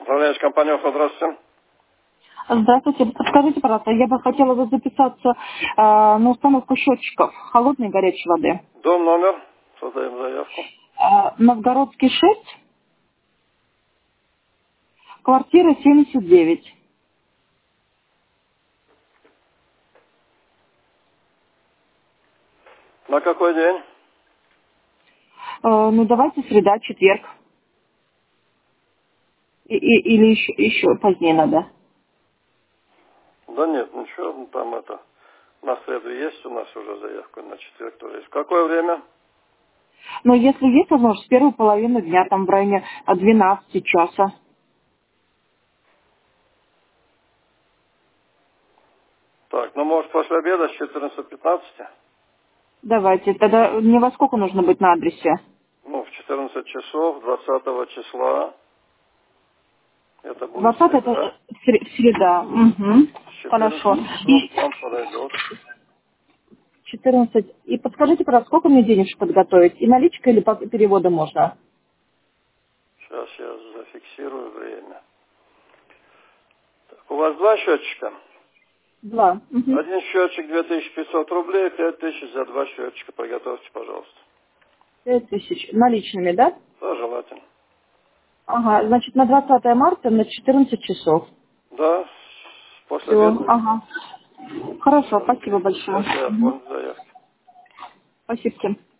Управляющая компания, здравствуйте. Здравствуйте. Подскажите, пожалуйста, я бы хотела бы записаться на установку счетчиков холодной и горячей воды. Дом, номер. Создаем заявку. Новгородский 6, квартира 79. На какой день? Ну, давайте среда, четверг. Или еще позднее надо. Да нет, ничего, ну, там это... На среду есть у нас уже заявка, на четверг тоже есть. В какое время? Но если есть возможность, первую половину дня, там в районе 12 часа. Так, ну может после обеда с 14:15? Давайте. Тогда мне во сколько нужно быть на адресе? Ну, в 14 часов, 20 числа. Это будет 20 среда. это среда. Угу. С 14 Хорошо. часов И к вам подойдет. 14. И подскажите, пожалуйста, сколько мне денежек подготовить? И наличка или по переводу можно? Сейчас я зафиксирую время. Так, у вас два счетчика. 2. Угу. Один счетчик 2500 рублей, 5000 за два счетчика. Приготовьте, пожалуйста. 5000. Наличными, да? Да, желательно. Ага, значит, на 20 марта на 14 часов. Да, после Все, обеда. ага. Хорошо, спасибо Окей. большое. Сейчас я Мгм. оформлю заявку. Спасибо.